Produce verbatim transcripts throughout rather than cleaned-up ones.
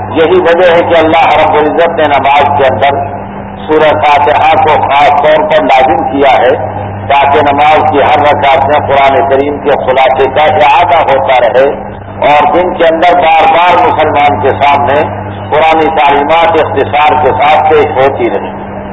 یہی وجہ ہے کہ اللہ رب العزت نے نماز کے اندر سورہ فاتحہ کو خاص طور پر لازم کیا ہے تاکہ نماز کی ہر رکعت میں قرآن کریم کے خلاصے کا اعادہ ہوتا رہے اور دن کے اندر بار بار مسلمان کے سامنے قرآنی تعلیمات اختصار کے ساتھ پیش ہوتی رہی۔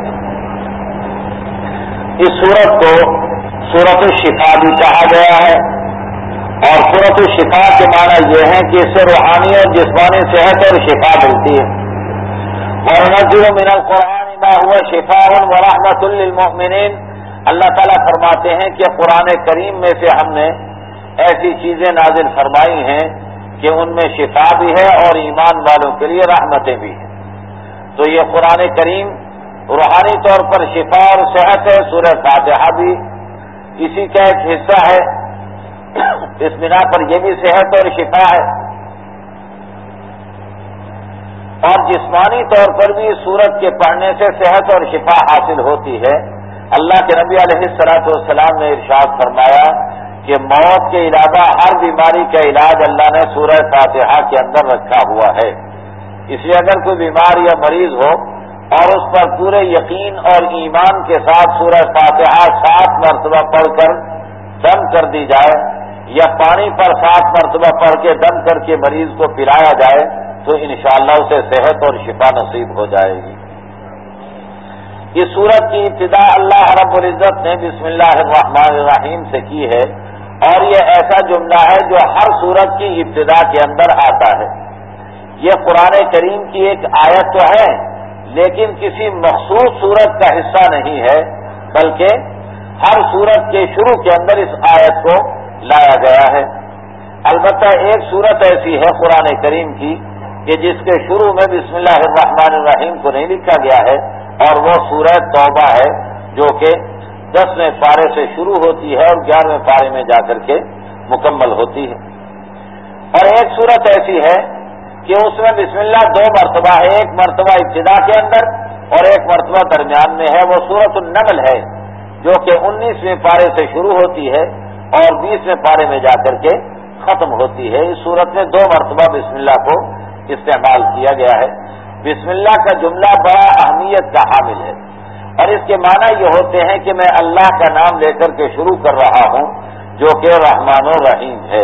اس سورت کو سورۃ الشفا بھی کہا گیا ہے اور سورۃ الشفا کے معنی یہ ہے کہ اس سے روحانی اور جسمانی صحت اور شفا ملتی ہے۔ وَنُنَزِّلُ مِنَ الْقُرْآنِ مَا هُوَ شِفَاءٌ وَرَحْمَةٌ لِّلْمُؤْمِنِينَ، اللہ تعالیٰ فرماتے ہیں کہ قرآن کریم میں سے ہم نے ایسی چیزیں نازل فرمائی ہیں کہ ان میں شفا بھی ہے اور ایمان والوں کے لیے رحمتیں بھی ہیں۔ تو یہ قرآن کریم روحانی طور پر شفا اور صحت ہے، سورہ فاتحہ بھی اسی کا ایک حصہ ہے، اس بنا پر یہ بھی صحت اور شفا ہے۔ اور جسمانی طور پر بھی سورت کے پڑھنے سے صحت اور شفا حاصل ہوتی ہے۔ اللہ کے نبی علیہ الصلوۃ والسلام نے ارشاد فرمایا کہ موت کے علاوہ ہر بیماری کا علاج اللہ نے سورہ فاتحہ کے اندر رکھا ہوا ہے۔ اس لیے اگر کوئی بیمار یا مریض ہو اور اس پر پورے یقین اور ایمان کے ساتھ سورہ فاتحہ سات مرتبہ پڑھ کر دم کر دی جائے یا پانی پر سات مرتبہ پڑھ کے دم کر کے مریض کو پلایا جائے تو انشاءاللہ اسے صحت اور شفا نصیب ہو جائے گی۔ اس سورت کی ابتدا اللہ رب العزت نے بسم اللہ الرحمن الرحیم سے کی ہے اور یہ ایسا جملہ ہے جو ہر سورت کی ابتدا کے اندر آتا ہے۔ یہ قرآن کریم کی ایک آیت تو ہے لیکن کسی مخصوص سورت کا حصہ نہیں ہے، بلکہ ہر سورت کے شروع کے اندر اس آیت کو لایا گیا ہے۔ البتہ ایک سورت ایسی ہے قرآن کریم کی کہ جس کے شروع میں بسم اللہ الرحمن الرحیم کو نہیں لکھا گیا ہے اور وہ سورہ توبہ ہے جو کہ دسویں پارے سے شروع ہوتی ہے اور گیارہویں پارے میں جا کر کے مکمل ہوتی ہے۔ اور ایک سورت ایسی ہے کہ اس میں بسم اللہ دو مرتبہ ہے، ایک مرتبہ ابتدا کے اندر اور ایک مرتبہ درمیان میں ہے، وہ سورۃ النمل ہے جو کہ انیسویں پارے سے شروع ہوتی ہے اور بیسویں پارے میں جا کر کے ختم ہوتی ہے۔ اس سورت میں دو مرتبہ بسم اللہ کو استعمال کیا گیا ہے۔ بسم اللہ کا جملہ بڑا اہمیت کا حامل ہے اور اس کے معنی یہ ہوتے ہیں کہ میں اللہ کا نام لے کر کے شروع کر رہا ہوں جو کہ رحمان الرحیم ہے۔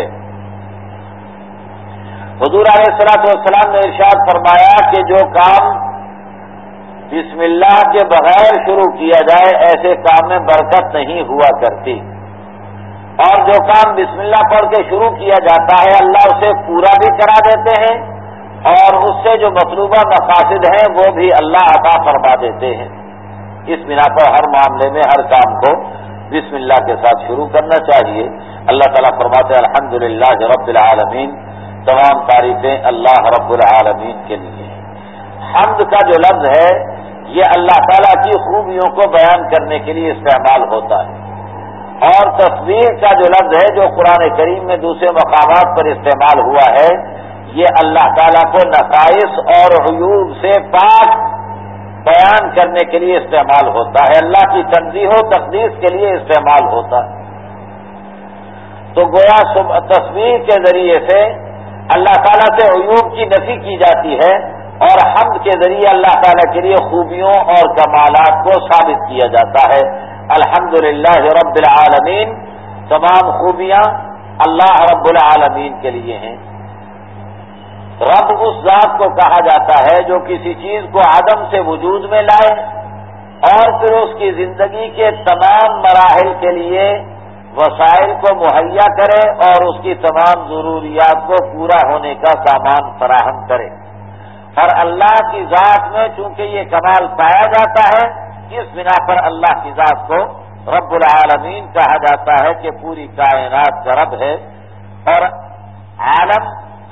حضور علیہ الصلوۃ والسلام نے ارشاد فرمایا کہ جو کام بسم اللہ کے بغیر شروع کیا جائے ایسے کام میں برکت نہیں ہوا کرتی، اور جو کام بسم اللہ پڑھ کے شروع کیا جاتا ہے اللہ اسے پورا بھی کرا دیتے ہیں اور اس سے جو مطلوبہ مقاصد ہیں وہ بھی اللہ عطا فرما دیتے ہیں۔ اس بنا پر ہر معاملے میں ہر کام کو بسم اللہ کے ساتھ شروع کرنا چاہیے۔ اللہ تعالیٰ فرماتے ہیں الحمدللہ رب العالمین، تمام تعریفیں اللہ رب العالمین کے لیے۔ حمد کا جو لفظ ہے یہ اللہ تعالیٰ کی خوبیوں کو بیان کرنے کے لیے استعمال ہوتا ہے، اور تسبیح کا جو لفظ ہے جو قرآن کریم میں دوسرے مقامات پر استعمال ہوا ہے یہ اللہ تعالیٰ کو نقائص اور عیوب سے پاک بیان کرنے کے لیے استعمال ہوتا ہے، اللہ کی تنزیہ و تقدیس کے لیے استعمال ہوتا ہے۔ تو گویا تسبیح کے ذریعے سے اللہ تعالیٰ سے عیوب کی نفی کی جاتی ہے اور حمد کے ذریعے اللہ تعالیٰ کے لیے خوبیوں اور کمالات کو ثابت کیا جاتا ہے۔ الحمدللہ رب العالمین، تمام خوبیاں اللہ رب العالمین کے لیے ہیں۔ رب اس ذات کو کہا جاتا ہے جو کسی چیز کو عدم سے وجود میں لائے اور پھر اس کی زندگی کے تمام مراحل کے لیے وسائل کو مہیا کرے اور اس کی تمام ضروریات کو پورا ہونے کا سامان فراہم کرے۔ اور اللہ کی ذات میں چونکہ یہ کمال پایا جاتا ہے اس بنا پر اللہ کی ذات کو رب العالمین کہا جاتا ہے کہ پوری کائنات کا رب ہے۔ اور عالم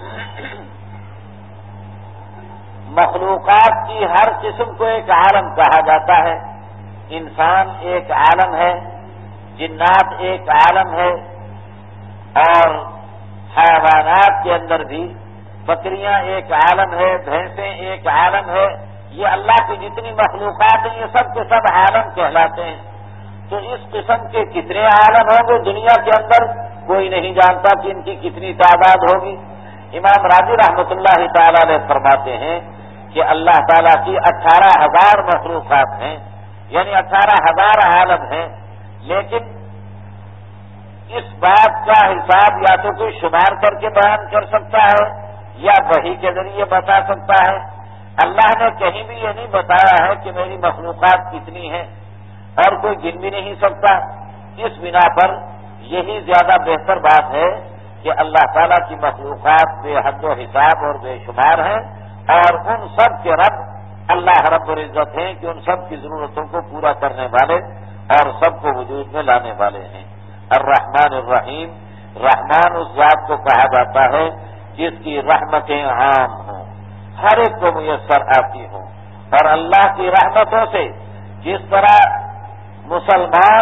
مخلوقات کی ہر قسم کو ایک عالم کہا جاتا ہے۔ انسان ایک عالم ہے، جنات ایک عالم ہے، اور حیوانات کے اندر بھی بکریاں ایک عالم ہے، بھینسیں ایک عالم ہے۔ یہ اللہ کی جتنی مخلوقات ہیں یہ سب کے سب عالم کہلاتے ہیں۔ تو اس قسم کے کتنے عالم ہوں گے دنیا کے اندر کوئی نہیں جانتا کہ ان کی کتنی تعداد ہوگی۔ امام راضی رحمۃ اللہ تعالی علیہ فرماتے ہیں کہ اللہ تعالیٰ کی اٹھارہ ہزار مخلوقات ہیں، یعنی اٹھارہ ہزار عالم ہیں، لیکن اس بات کا حساب یا تو کوئی شمار کر کے بیان کر سکتا ہے یا وحی کے ذریعے بتا سکتا ہے۔ اللہ نے کہیں بھی یہ نہیں بتایا ہے کہ میری مخلوقات کتنی ہیں، اور کوئی گن بھی نہیں سکتا۔ اس بنا پر یہی زیادہ بہتر بات ہے کہ اللہ تعالیٰ کی مخلوقات بے حد و حساب اور بے شمار ہیں، اور ان سب کے رب اللہ رب العزت ہیں کہ ان سب کی ضرورتوں کو پورا کرنے والے اور سب کو وجود میں لانے والے ہیں۔ الرحمن الرحیم، رحمان اس ذات کو کہا جاتا ہے جس کی رحمتیں عام ہوں، ہر ایک کو میسر آتی ہوں، اور اللہ کی رحمتوں سے جس طرح مسلمان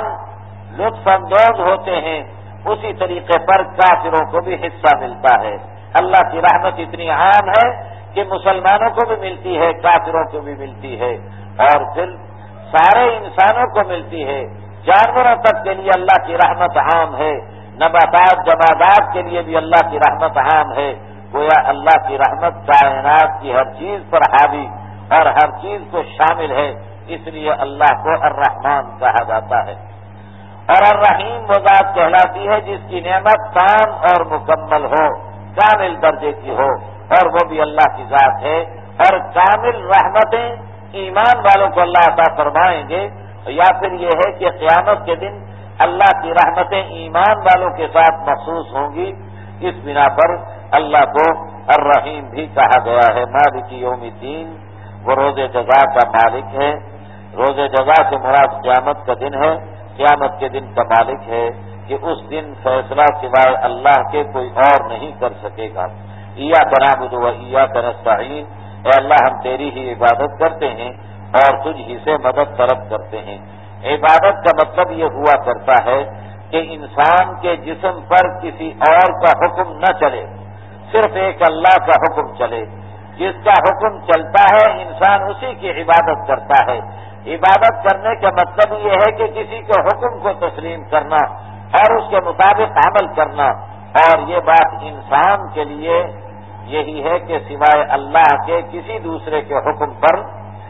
لطف اندوز ہوتے ہیں اسی طریقے پر کافروں کو بھی حصہ ملتا ہے۔ اللہ کی رحمت اتنی عام ہے کہ مسلمانوں کو بھی ملتی ہے، کافروں کو بھی ملتی ہے، اور پھر سارے انسانوں کو ملتی ہے۔ جانوروں تک کے لیے اللہ کی رحمت عام ہے، نباتات جمادات کے لیے بھی اللہ کی رحمت عام ہے۔ گویا اللہ کی رحمت کائنات کی ہر چیز پر حاوی اور ہر چیز کو شامل ہے، اس لیے اللہ کو الرحمن کہا جاتا ہے۔ اور الرحیم وہ ذات کہلاتی ہے جس کی نعمت تام اور مکمل ہو، کامل درجے کی ہو، اور وہ بھی اللہ کی ذات ہے۔ اور کامل رحمتیں ایمان والوں کو اللہ عطا فرمائیں گے، یا پھر یہ ہے کہ قیامت کے دن اللہ کی رحمتیں ایمان والوں کے ساتھ مخصوص ہوں گی۔ اس بنا پر اللہ کو الرحیم بھی کہا گیا ہے۔ مالک یوم الدین، وہ روز جزا کا مالک ہے۔ روز جزا سے مراد قیامت کا دن ہے، قیامت کے دن کا مالک ہے کہ اس دن فیصلہ سوائے اللہ کے کوئی اور نہیں کر سکے گا۔ ایاک نعبد و ایاک نستعین، اے اللہ ہم تیری ہی عبادت کرتے ہیں اور تجھ ہی سے مدد طلب کرتے ہیں۔ عبادت کا مطلب یہ ہوا کرتا ہے کہ انسان کے جسم پر کسی اور کا حکم نہ چلے، صرف ایک اللہ کا حکم چلے۔ جس کا حکم چلتا ہے انسان اسی کی عبادت کرتا ہے۔ عبادت کرنے کا مطلب یہ ہے کہ کسی کے حکم کو تسلیم کرنا اور اس کے مطابق عمل کرنا، اور یہ بات انسان کے لیے یہی ہے کہ سوائے اللہ کے کسی دوسرے کے حکم پر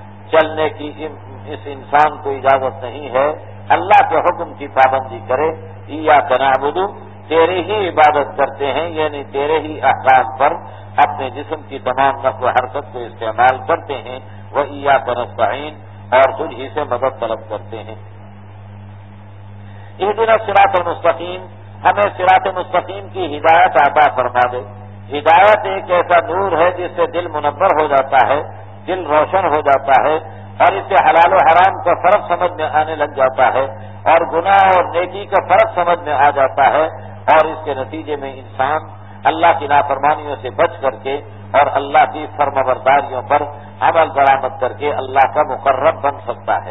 چلنے کی اس انسان کو اجازت نہیں ہے۔ اللہ کے حکم کی پابندی کرے۔ ایاک نعبد، تیرے ہی عبادت کرتے ہیں، یعنی تیرے ہی احکام پر اپنے جسم کی تمام نقل و حرکت کو استعمال کرتے ہیں۔ وہ ایاک نستعین، اور تجھ ہی سے مدد طلب کرتے ہیں۔ اہدنا الصراط المستقیم، ہمیں صراط مستقیم کی ہدایت عطا فرما دے۔ ہدایت ایک ایسا نور ہے جس سے دل منور ہو جاتا ہے، دل روشن ہو جاتا ہے، اور اس سے حلال و حرام کا فرق سمجھ میں آنے لگ جاتا ہے، اور گناہ اور نیکی کا فرق سمجھ میں آ جاتا ہے، اور اس کے نتیجے میں انسان اللہ کی نافرمانیوں سے بچ کر کے اور اللہ کی فرمانبرداریوں پر عمل درآمد کر کے اللہ کا مقرب بن سکتا ہے۔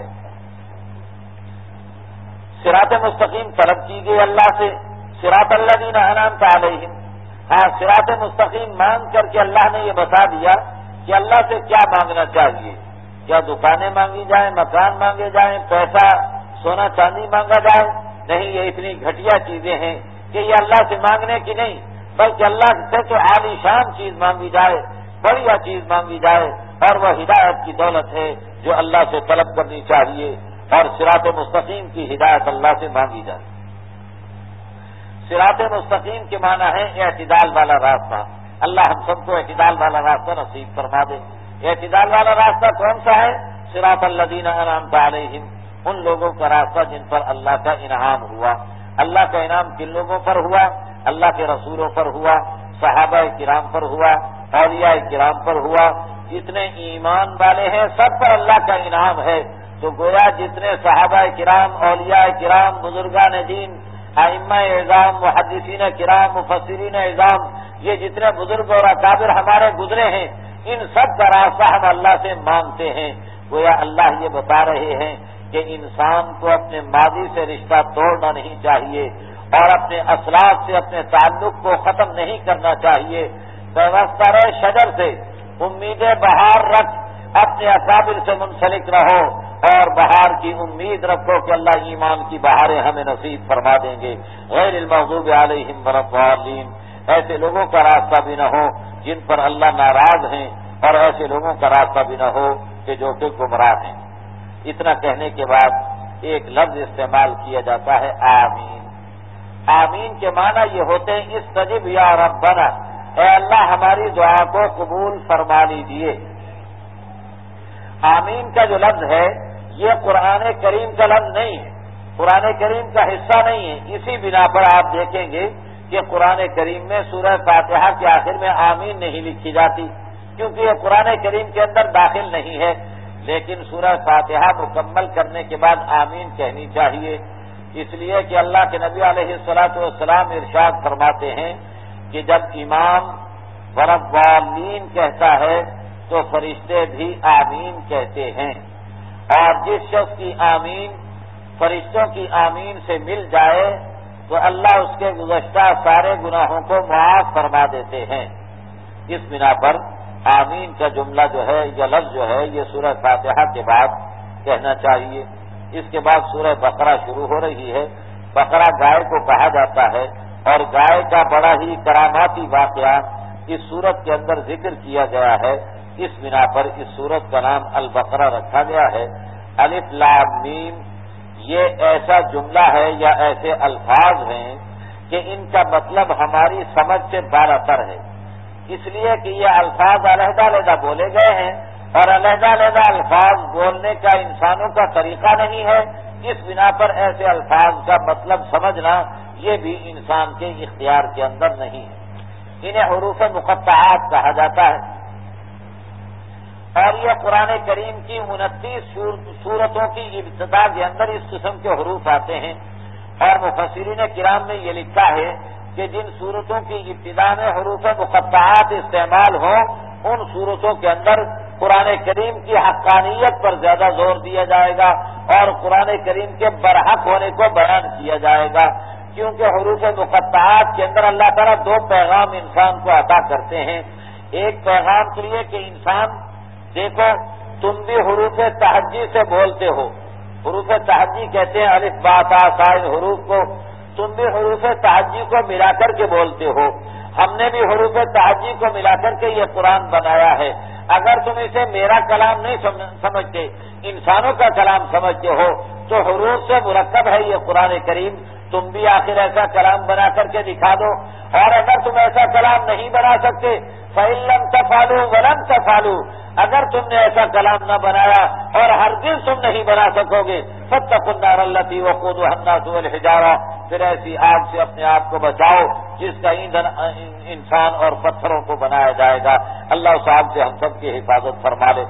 صراط مستقیم طلب کی گئی اللہ سے، صراط الذین انعمت علیہم۔ ہاں، صراط مستقیم مانگ کر کے اللہ نے یہ بتا دیا کہ اللہ سے کیا مانگنا چاہیے۔ کیا دکانیں مانگی جائیں، مکان مانگے جائیں، پیسہ سونا چاندی مانگا جائے؟ نہیں، یہ اتنی گھٹیا چیزیں ہیں کہ یہ اللہ سے مانگنے کی نہیں، بلکہ اللہ سے تو عالی شان چیز مانگی جائے، بڑھیا چیز مانگی جائے، اور وہ ہدایت کی دولت ہے جو اللہ سے طلب کرنی چاہیے، اور صراط مستقیم کی ہدایت اللہ سے مانگی جائے۔ صراط مستقیم کے معنی ہے اعتدال والا راستہ۔ اللہ ہم سب کو اعتدال والا راستہ نصیب فرما دے۔ اعتدال والا راستہ کون سا ہے؟ صراط الذین انعمت علیہم، ان لوگوں کا راستہ جن پر اللہ کا انعام ہوا۔ اللہ کا انعام کن لوگوں پر ہوا؟ اللہ کے رسولوں پر ہوا، صحابہ کرام پر ہوا، اولیاء کرام پر ہوا۔ جتنے ایمان والے ہیں سب پر اللہ کا انعام ہے۔ تو گویا جتنے صحابہ کرام، اولیاء کرام، بزرگان دین، ائمہ اعظام، محدثین کرام، مفسرین اعظام، یہ جتنے بزرگ اور اکابر ہمارے گزرے ہیں، ان سب کا راستہ ہم اللہ سے مانگتے ہیں۔ گویا اللہ یہ بتا رہے ہیں کہ انسان کو اپنے ماضی سے رشتہ توڑنا نہیں چاہیے، اور اپنے اسلاف سے اپنے تعلق کو ختم نہیں کرنا چاہیے۔ پیوستہ رہے شجر سے، امید بہار رکھ، اپنے اکابر سے منسلک رہو، اور بہار کی امید رکھو کہ اللہ ایمان کی بہاریں ہمیں نصیب فرما دیں گے۔ غیر المغضوب علیہم ولا الضالین، ایسے لوگوں کا راستہ بھی نہ ہو جن پر اللہ ناراض ہیں، اور ایسے لوگوں کا راستہ بھی نہ ہو کہ جو کہ گمراہ ہیں۔ اتنا کہنے کے بعد ایک لفظ استعمال کیا جاتا ہے آمین۔ آمین کے معنی یہ ہوتے ہیں استجب یا ربنا، اے اللہ ہماری دعا کو قبول فرما لیجیے۔ آمین کا جو لفظ ہے یہ قرآن کریم کا لفظ نہیں ہے، قرآن کریم کا حصہ نہیں ہے۔ اسی بنا پر آپ دیکھیں گے کہ قرآن کریم میں سورہ فاتحہ کے آخر میں آمین نہیں لکھی جاتی، کیونکہ یہ قرآن کریم کے اندر داخل نہیں ہے، لیکن سورہ فاتحہ مکمل کرنے کے بعد آمین کہنی چاہیے، اس لیے کہ اللہ کے نبی علیہ الصلوۃ والسلام ارشاد فرماتے ہیں کہ جب امام ورضالین کہتا ہے تو فرشتے بھی آمین کہتے ہیں، اور جس شخص کی آمین فرشتوں کی آمین سے مل جائے تو اللہ اس کے گزشتہ سارے گناہوں کو معاف فرما دیتے ہیں۔ اس بنا پر آمین کا جملہ جو ہے یا لفظ جو ہے یہ سورہ فاتحہ کے بعد کہنا چاہیے۔ اس کے بعد سورہ بقرہ شروع ہو رہی ہے۔ بقرہ گائے کو کہا جاتا ہے، اور گائے کا بڑا ہی کراماتی واقعہ اس سورت کے اندر ذکر کیا گیا ہے، اس بنا پر اس سورت کا نام البقرہ رکھا گیا ہے۔ الف لام میم یہ ایسا جملہ ہے یا ایسے الفاظ ہیں کہ ان کا مطلب ہماری سمجھ سے بالاتر ہے، اس لیے کہ یہ الفاظ علیحدہ علیحدہ بولے گئے ہیں، اور علیحدہ علیحدہ الفاظ بولنے کا انسانوں کا طریقہ نہیں ہے، اس بنا پر ایسے الفاظ کا مطلب سمجھنا یہ بھی انسان کے اختیار کے اندر نہیں ہے۔ انہیں حروف مقطعات کہا جاتا ہے، اور یہ قرآن کریم کی انتیس سورتوں کی ابتدا کے اندر اس قسم کے حروف آتے ہیں، اور مفسرین کرام نے یہ لکھا ہے کہ جن سورتوں کی ابتدا میں حروف مقطعات استعمال ہوں ان سورتوں کے اندر قرآن کریم کی حقانیت پر زیادہ زور دیا جائے گا، اور قرآن کریم کے برحق ہونے کو بیان کیا جائے گا، کیونکہ حروف مقطعات کے اندر اللہ تعالیٰ دو پیغام انسان کو عطا کرتے ہیں۔ ایک پیغام تو یہ کہ انسان دیکھو تم بھی حروف تہجی سے بولتے ہو، حروف تہجی کہتے ہیں الف با تا سا ان حروف کو، تم بھی حروف تہجی کو ملا کر کے بولتے ہو، ہم نے بھی حروف تہجی کو ملا کر کے یہ قرآن بنایا ہے۔ اگر تم اسے میرا کلام نہیں سمجھتے، انسانوں کا کلام سمجھتے ہو، تو حروف سے مرکب ہے یہ قرآن کریم، تم بھی آخر ایسا کلام بنا کر کے دکھا دو، اور اگر تم ایسا کلام نہیں بنا سکتے فَإِن لَّمْ تَفْعَلُوا وَلَن تَفْعَلُوا، اگر تم نے ایسا کلام نہ بنایا اور ہرگز تم نہیں بنا سکو گے فَاتَّقُوا النَّارَ الَّتِي وَقُودُهَا النَّاسُ وَالْحِجَارَةُ، پھر ایسی آگ سے اپنے آپ کو بچاؤ جس کا ایندھن انسان اور پتھروں کو بنایا جائے گا۔ اللہ اس آگ سے ہم سب کی حفاظت فرما لے۔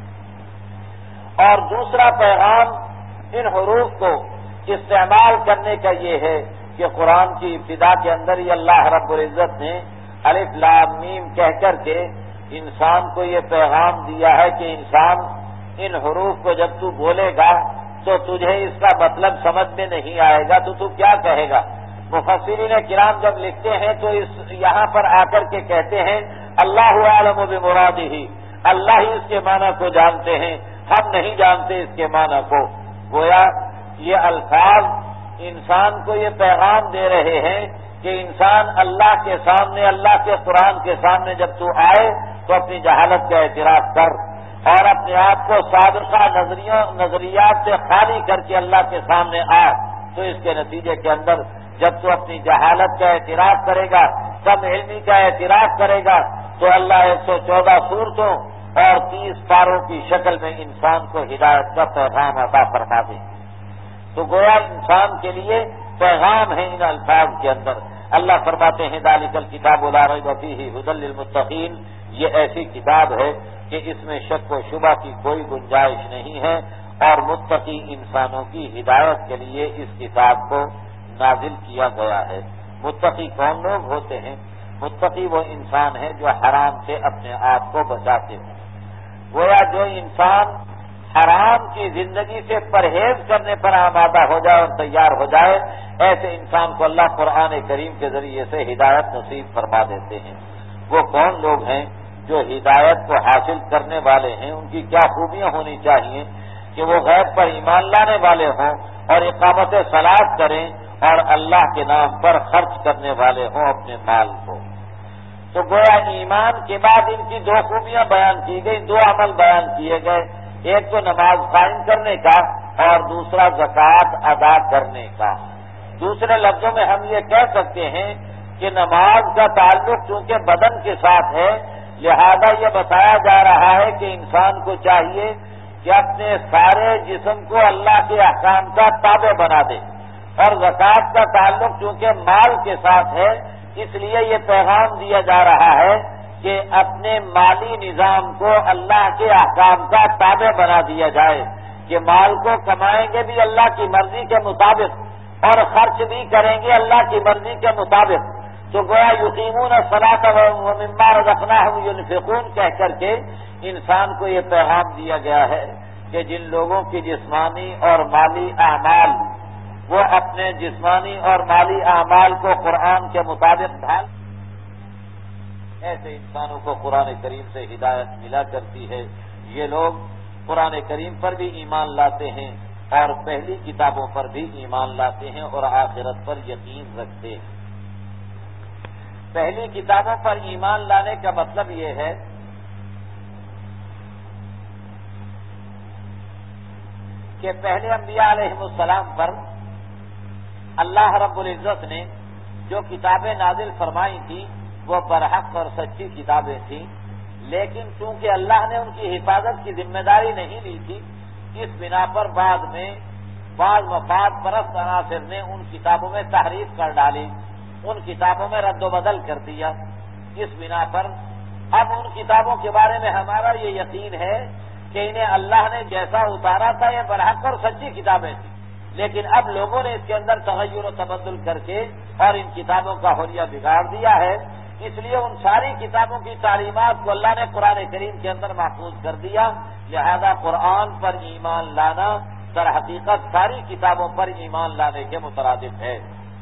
اور دوسرا پیغام ان حروف کو استعمال کرنے کا یہ ہے کہ قرآن کی ابتدا کے اندر ہی اللہ رب العزت نے الف لام میم کہہ کر کے انسان کو یہ پیغام دیا ہے کہ انسان ان حروف کو جب تو بولے گا تو تجھے اس کا مطلب سمجھ میں نہیں آئے گا تو تو کیا کہے گا۔ مفسرین کرام جب لکھتے ہیں تو اس یہاں پر آ کر کے کہتے ہیں اللہ عالم بمرادہ، اللہ ہی اس کے معنی کو جانتے ہیں، ہم نہیں جانتے اس کے معنی کو۔ گویا یہ الفاظ انسان کو یہ پیغام دے رہے ہیں کہ انسان اللہ کے سامنے، اللہ کے قرآن کے سامنے جب تو آئے تو اپنی جہالت کا اعتراف کر، اور اپنے آپ کو سابقہ نظریوں نظریات سے خالی کر کے اللہ کے سامنے آ، تو اس کے نتیجے کے اندر جب تو اپنی جہالت کا اعتراف کرے گا، کم علمی کا اعتراف کرے گا، تو اللہ ایک سو چودہ صورتوں اور تیس پاروں کی شکل میں انسان کو ہدایت کا پیغام عطا فرما دیں۔ تو گویا انسان کے لیے پیغام ہے ان الفاظ کے اندر۔ اللہ فرماتے ہیں ذالک الکتاب لا ریب فیہ ھدی للمتقین، یہ ایسی کتاب ہے کہ اس میں شک و شبہ کی کوئی گنجائش نہیں ہے، اور متقی انسانوں کی ہدایت کے لیے اس کتاب کو نازل کیا گیا ہے۔ متقی کون لوگ ہوتے ہیں؟ متقی وہ انسان ہے جو حرام سے اپنے آپ کو بچاتے ہیں۔ گویا جو انسان حرام کی زندگی سے پرہیز کرنے پر آمادہ ہو جائے اور تیار ہو جائے، ایسے انسان کو اللہ قرآن کریم کے ذریعے سے ہدایت نصیب فرما دیتے ہیں۔ وہ کون لوگ ہیں جو ہدایت کو حاصل کرنے والے ہیں؟ ان کی کیا خوبیاں ہونی چاہیے کہ وہ غیب پر ایمان لانے والے ہوں اور اقامت صلاۃ کریں اور اللہ کے نام پر خرچ کرنے والے ہوں اپنے مال کو۔ تو گویا ایمان کے بعد ان کی دو خوبیاں بیان کی گئی، دو عمل بیان کیے گئے، ایک تو نماز قائم کرنے کا اور دوسرا زکوٰۃ ادا کرنے کا۔ دوسرے لفظوں میں ہم یہ کہہ سکتے ہیں کہ نماز کا تعلق چونکہ بدن کے ساتھ ہے، لہذا یہ بتایا جا رہا ہے کہ انسان کو چاہیے کہ اپنے سارے جسم کو اللہ کے احکام کا تابع بنا دے، اور زکوٰۃ کا تعلق چونکہ مال کے ساتھ ہے، اس لیے یہ پیغام دیا جا رہا ہے کہ اپنے مالی نظام کو اللہ کے احکام کا تابع بنا دیا جائے، کہ مال کو کمائیں گے بھی اللہ کی مرضی کے مطابق اور خرچ بھی کریں گے اللہ کی مرضی کے مطابق۔ تو گویا یقیمون الصلاۃ ومما رزقناہم ينفقون کہہ کر کے انسان کو یہ پیغام دیا گیا ہے کہ جن لوگوں کی جسمانی اور مالی اعمال وہ اپنے جسمانی اور مالی اعمال کو قرآن کے مطابق ڈھال، ایسے انسانوں کو قرآن کریم سے ہدایت ملا کرتی ہے۔ یہ لوگ قرآن کریم پر بھی ایمان لاتے ہیں اور پہلی کتابوں پر بھی ایمان لاتے ہیں اور آخرت پر یقین رکھتے ہیں۔ پہلی کتابوں پر ایمان لانے کا مطلب یہ ہے کہ پہلے انبیاء علیہ السلام پر اللہ رب العزت نے جو کتابیں نازل فرمائی تھیں وہ برحق اور سچی کتابیں تھیں، لیکن چونکہ اللہ نے ان کی حفاظت کی ذمہ داری نہیں لی تھی، اس بنا پر بعد میں بعض مفاد پرست عناصر نے ان کتابوں میں تحریف کر ڈالی، ان کتابوں میں رد و بدل کر دیا۔ اس بنا پر اب ان کتابوں کے بارے میں ہمارا یہ یقین ہے کہ انہیں اللہ نے جیسا اتارا تھا یہ برحق اور سچی کتابیں تھیں، لیکن اب لوگوں نے اس کے اندر تغیر و تبدل کر کے اور ان کتابوں کا حلیہ بگاڑ دیا ہے، اس لیے ان ساری کتابوں کی تعلیمات کو اللہ نے قرآن کریم کے اندر محفوظ کر دیا۔ لہذا قرآن پر ایمان لانا در حقیقت ساری کتابوں پر ایمان لانے کے مترادف ہے،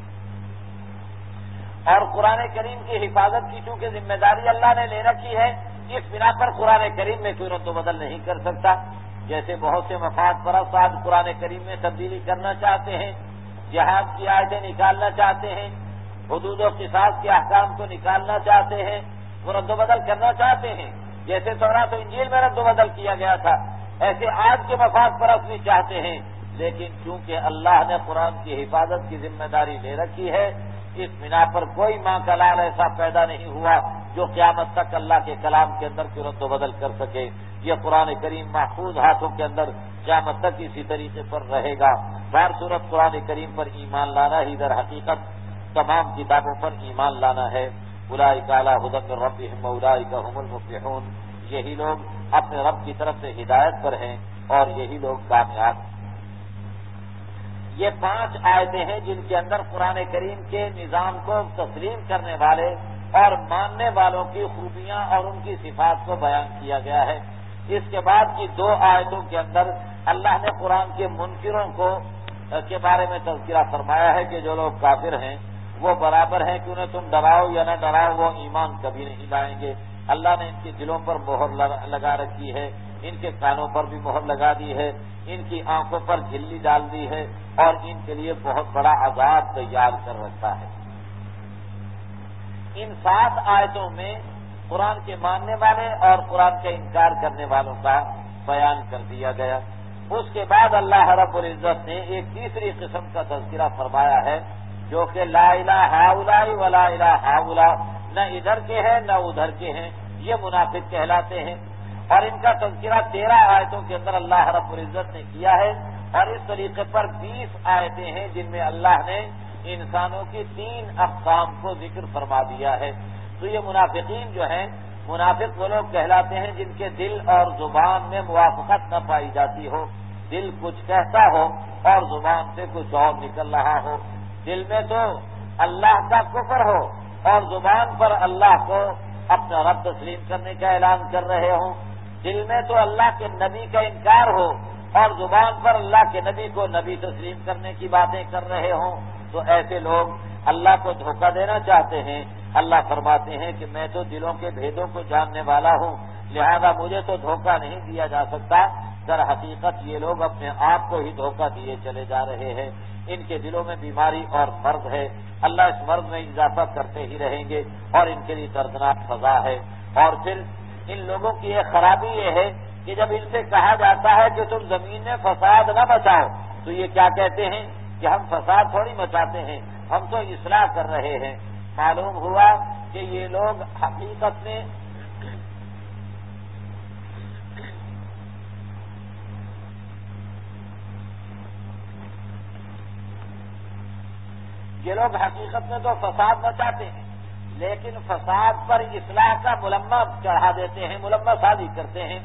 اور قرآن کریم کی حفاظت کی چونکہ ذمہ داری اللہ نے لے رکھی ہے، اس بنا پر قرآن کریم میں کوئی رد و بدل نہیں کر سکتا۔ جیسے بہت سے مفاد پرست آج قرآن کریم میں تبدیلی کرنا چاہتے ہیں، جہاد کی آیتیں نکالنا چاہتے ہیں، حدود و قصاص کے احکام کو نکالنا چاہتے ہیں، وہ رد و بدل کرنا چاہتے ہیں، جیسے تورات و انجیل میں رد و بدل کیا گیا تھا، ایسے آج کے مفاد پرست بھی چاہتے ہیں، لیکن چونکہ اللہ نے قرآن کی حفاظت کی ذمہ داری لے رکھی ہے، اس بنا پر کوئی ماں کا لال ایسا پیدا نہیں ہوا جو قیامت تک اللہ کے کلام کے اندر کی رد و بدل کر سکے۔ یہ قرآن کریم محفوظ ہاتھوں کے اندر قیامت تک اسی طریقے پر رہے گا۔ ہر صورت قرآن کریم پر ایمان لانا ہی در حقیقت تمام کتابوں پر ایمان لانا ہے۔ اولئک علی ھدی من ربہم واولئک ھم المفلحون، یہی لوگ اپنے رب کی طرف سے ہدایت پر ہیں اور یہی لوگ کامیاب ہیں۔ یہ پانچ آیتیں ہیں جن کے اندر قرآن کریم کے نظام کو تسلیم کرنے والے اور ماننے والوں کی خوبیاں اور ان کی صفات کو بیان کیا گیا ہے۔ اس کے بعد کی دو آیتوں کے اندر اللہ نے قرآن کے منکروں کو کے بارے میں تذکرہ فرمایا ہے کہ جو لوگ کافر ہیں وہ برابر ہیں کہ انہیں تم ڈراؤ یا نہ ڈراؤ وہ ایمان کبھی نہیں لائیں گے۔ اللہ نے ان کے دلوں پر مہر لگا رکھی ہے، ان کے کانوں پر بھی مہر لگا دی ہے، ان کی آنکھوں پر جھلی ڈال دی ہے اور ان کے لیے بہت بڑا عذاب تیار کر رکھا ہے۔ ان سات آیتوں میں قرآن کے ماننے والے اور قرآن کا انکار کرنے والوں کا بیان کر دیا گیا۔ اس کے بعد اللہ رب العزت نے ایک تیسری قسم کا تذکرہ فرمایا ہے جو کہ لا الہ ہؤلاء ولا الہ ہؤلاء، نہ ادھر کے ہیں نہ ادھر کے ہیں، یہ منافق کہلاتے ہیں، اور ان کا تذکرہ تیرہ آیتوں کے اندر اللہ رب العزت نے کیا ہے، اور اس طریقے پر بیس آیتیں ہیں جن میں اللہ نے انسانوں کی تین اقسام کو ذکر فرما دیا ہے۔ تو یہ منافقین جو ہیں، منافق وہ لوگ کہلاتے ہیں جن کے دل اور زبان میں موافقت نہ پائی جاتی ہو، دل کچھ کہتا ہو اور زبان سے کچھ اور نکل رہا ہو، دل میں تو اللہ کا کفر ہو اور زبان پر اللہ کو اپنا رب تسلیم کرنے کا اعلان کر رہے ہوں، دل میں تو اللہ کے نبی کا انکار ہو اور زبان پر اللہ کے نبی کو نبی تسلیم کرنے کی باتیں کر رہے ہوں، تو ایسے لوگ اللہ کو دھوکہ دینا چاہتے ہیں۔ اللہ فرماتے ہیں کہ میں تو دلوں کے بھیدوں کو جاننے والا ہوں، لہذا مجھے تو دھوکہ نہیں دیا جا سکتا۔ در حقیقت یہ لوگ اپنے آپ کو ہی دھوکہ دیے چلے جا رہے ہیں۔ ان کے دلوں میں بیماری اور مرض ہے، اللہ اس مرض میں اضافہ کرتے ہی رہیں گے اور ان کے لیے دردناک سزا ہے۔ اور پھر ان لوگوں کی ایک خرابی یہ ہے کہ جب ان سے کہا جاتا ہے کہ تم زمین میں فساد نہ مچاؤ تو یہ کیا کہتے ہیں کہ ہم فساد تھوڑی مچاتے ہیں، ہم تو اصلاح کر رہے ہیں۔ معلوم ہوا کہ یہ لوگ حقیقت میں یہ لوگ حقیقت میں تو فساد مچاتے ہیں، لیکن فساد پر اصلاح کا ملمہ چڑھا دیتے ہیں، ملمہ سازی کرتے ہیں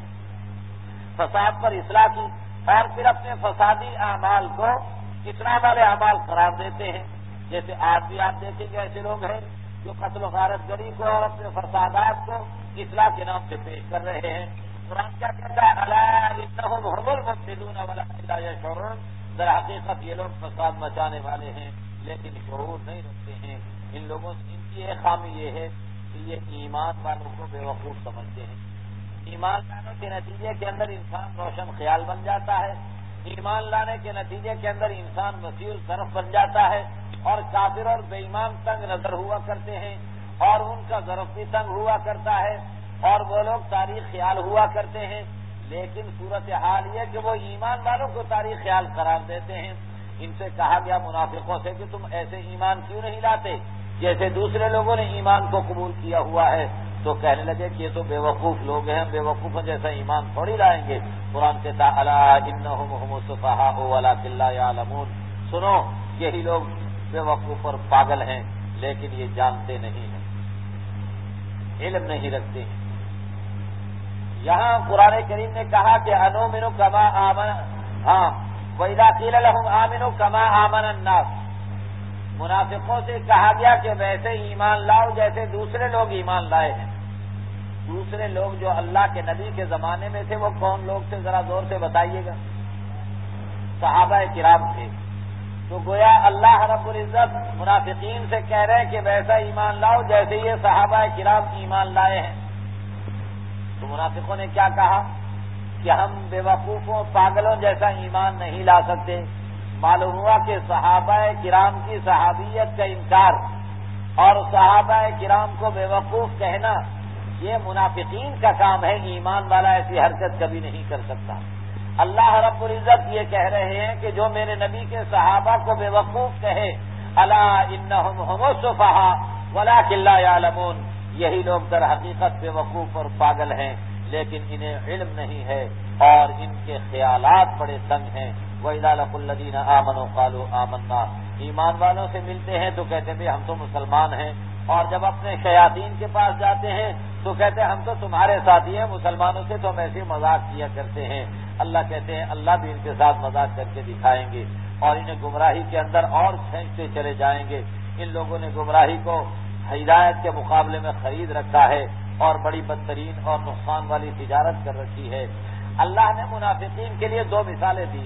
فساد پر اصلاح کی، اور پھر اپنے فسادی اعمال کو اصلاح والے اعمال قرار دیتے ہیں۔ جیسے آج بھی آپ دیکھیں گے ایسے لوگ ہیں جو قتل و غارت گری کو اور اپنے فسادات کو اصلاح کے نام سے پیش کر رہے ہیں۔ قرآن کیا کہتا ہے؟ الا انہم هم المفسدون ولکن لا یشعرون، در حقیقت یہ لوگ فساد مچانے والے ہیں لیکن شعور نہیں رکھتے ہیں۔ ان لوگوں سے ان کی ایک خامی یہ ہے کہ یہ ایمان والوں کو بے وقوف سمجھتے ہیں۔ ایمان لانے کے نتیجے کے اندر انسان روشن خیال بن جاتا ہے، ایمان لانے کے نتیجے کے اندر انسان مسیح طرف بن جاتا ہے، اور کافر اور بے ایمان تنگ نظر ہوا کرتے ہیں اور ان کا ظرف بھی تنگ ہوا کرتا ہے، اور وہ لوگ تاریخ خیال ہوا کرتے ہیں۔ لیکن صورتحال یہ کہ وہ ایمان والوں کو تاریخ خیال قرار دیتے ہیں۔ ان سے کہا گیا منافقوں سے کہ تم ایسے ایمان کیوں نہیں لاتے جیسے دوسرے لوگوں نے ایمان کو قبول کیا ہوا ہے؟ تو کہنے لگے کہ یہ تو بے وقوف لوگ ہیں، بے وقوفوں جیسا ایمان تھوڑی لائیں گے۔ قرآن کہتا ہے الا انہم هم السفہاء ولکن لا یعلمون، سنو یہی لوگ بے وقوف اور پاگل ہیں لیکن یہ جانتے نہیں ہیں، علم نہیں رکھتے ہیں۔ یہاں قرآن کریم نے کہا کہ انؤمن کما آمن، ہاں وَإِذَا قِيلَ لَهُمْ آمِنُوا كَمَا آمَنَ النَّاسُ، منافقوں سے کہا گیا کہ ویسے ایمان لاؤ جیسے دوسرے لوگ ایمان لائے ہیں۔ دوسرے لوگ جو اللہ کے نبی کے زمانے میں تھے وہ کون لوگ تھے؟ ذرا زور سے بتائیے گا۔ صحابہ کرام تھے۔ تو گویا اللہ رب العزت منافقین سے کہہ رہے ہیں کہ ویسا ایمان لاؤ جیسے یہ صحابہ کرام ایمان لائے ہیں۔ تو منافقوں نے کیا کہا کہ ہم بے وقوفوں پاگلوں جیسا ایمان نہیں لا سکتے۔ معلوم ہوا کہ صحابہ کرام کی صحابیت کا انکار اور صحابہ کرام کو بے وقوف کہنا یہ منافقین کا کام ہے، ایمان والا ایسی حرکت کبھی نہیں کر سکتا۔ اللہ رب العزت یہ کہہ رہے ہیں کہ جو میرے نبی کے صحابہ کو بے وقوف کہے الا انہم هم السفہاء ولکن لا یعلمون، یہی لوگ در حقیقت بے وقوف اور پاگل ہیں لیکن انہیں علم نہیں ہے اور ان کے خیالات بڑے تنگ ہیں۔ وَإِذَا لَقُوا الَّذِينَ آمَنُوا قَالُوا آمَنَّا، ایمان والوں سے ملتے ہیں تو کہتے ہیں ہم تو مسلمان ہیں، اور جب اپنے شیاطین کے پاس جاتے ہیں تو کہتے ہیں ہم تو تمہارے ساتھی ہیں، مسلمانوں سے تو ہم ایسے مذاق کیا کرتے ہیں۔ اللہ کہتے ہیں اللہ بھی ان کے ساتھ مذاق کر کے دکھائیں گے اور انہیں گمراہی کے اندر اور کھینچتے چلے جائیں گے۔ ان لوگوں نے گمراہی کو ہدایت کے مقابلے میں خرید رکھا ہے اور بڑی بدترین اور نقصان والی تجارت کر رکھی ہے۔ اللہ نے منافقین کے لیے دو مثالیں دی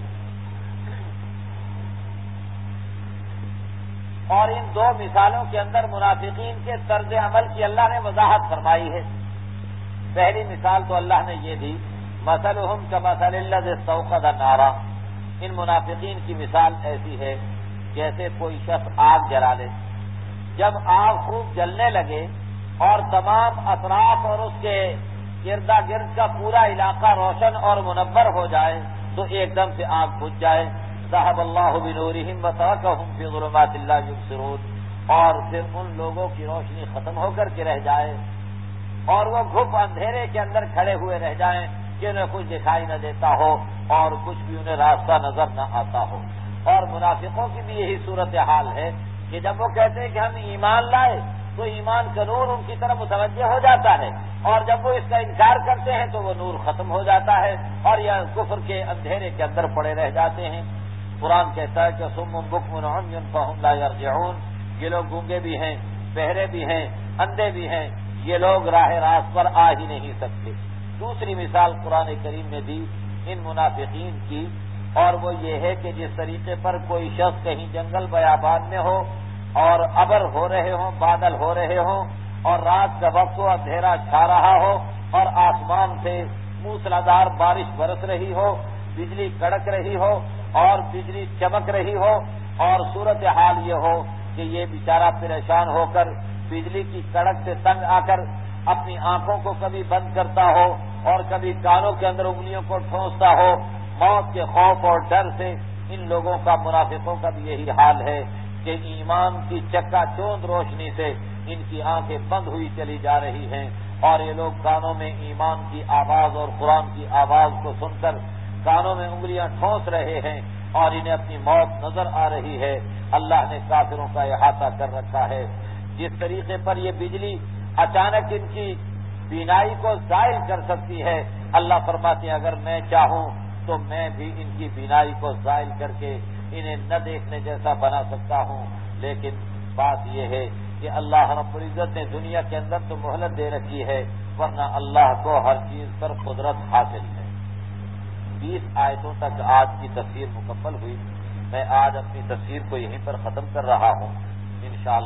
اور ان دو مثالوں کے اندر منافقین کے طرز عمل کی اللہ نے وضاحت فرمائی ہے۔ پہلی مثال تو اللہ نے یہ دی مثلهم كمثل الذي استوقد نارا، ان منافقین کی مثال ایسی ہے جیسے کوئی شخص آگ جلا لے، جب آگ خوب جلنے لگے اور تمام اطراف اور اس کے گردا گرد کا پورا علاقہ روشن اور منور ہو جائے تو ایک دم سے آگ بجھ جائے۔ ذهب الله بنورهم وتركهم في ظلمات لا يبصرون، اور پھر ان لوگوں کی روشنی ختم ہو کر کے رہ جائے اور وہ گھپ اندھیرے کے اندر کھڑے ہوئے رہ جائیں کہ انہیں کچھ دکھائی نہ دیتا ہو اور کچھ بھی انہیں راستہ نظر نہ آتا ہو۔ اور منافقوں کی بھی یہی صورتحال ہے کہ جب وہ کہتے ہیں کہ ہم ایمان لائے تو ایمان کا نور ان کی طرف متوجہ ہو جاتا ہے، اور جب وہ اس کا انکار کرتے ہیں تو وہ نور ختم ہو جاتا ہے اور یہ کفر کے اندھیرے کے اندر پڑے رہ جاتے ہیں۔ قرآن کہتا ہے کہ صم بکم عمی فہم لا یرجعون، یہ لوگ گونگے بھی ہیں، بہرے بھی ہیں، اندھے بھی ہیں، یہ لوگ راہ راست پر آ ہی نہیں سکتے۔ دوسری مثال قرآن کریم نے دی ان منافقین کی، اور وہ یہ ہے کہ جس طریقے پر کوئی شخص کہیں جنگل بیابان میں ہو اور ابر ہو رہے ہوں، بادل ہو رہے ہوں اور رات کا وقت ہو، اندھیرا چھا رہا ہو اور آسمان سے موسلادھار بارش برس رہی ہو، بجلی کڑک رہی ہو اور بجلی چمک رہی ہو، اور صورتحال یہ ہو کہ یہ بیچارہ پریشان ہو کر بجلی کی کڑک سے تنگ آ کر اپنی آنکھوں کو کبھی بند کرتا ہو اور کبھی کانوں کے اندر انگلیوں کو ٹھونستا ہو، موت کے خوف اور ڈر سے۔ ان لوگوں کا، منافقوں کا بھی یہی حال ہے کہ ایمان کی چکا چوند روشنی سے ان کی آنکھیں بند ہوئی چلی جا رہی ہیں، اور یہ لوگ کانوں میں ایمان کی آواز اور قرآن کی آواز کو سن کر کانوں میں انگلیاں ٹھونس رہے ہیں اور انہیں اپنی موت نظر آ رہی ہے۔ اللہ نے کافروں کا احاطہ کر رکھا ہے۔ جس طریقے پر یہ بجلی اچانک ان کی بینائی کو زائل کر سکتی ہے، اللہ فرماتے ہیں اگر میں چاہوں تو میں بھی ان کی بینائی کو زائل کر کے انہیں نہ دیکھنے جیسا بنا سکتا ہوں، لیکن بات یہ ہے کہ اللہ رب العزت نے دنیا کے اندر تو مہلت دے رکھی ہے، ورنہ اللہ کو ہر چیز پر قدرت حاصل ہے۔ بیس آیتوں تک آج کی تفسیر مکمل ہوئی۔ میں آج اپنی تفسیر کو یہیں پر ختم کر رہا ہوں انشاءاللہ۔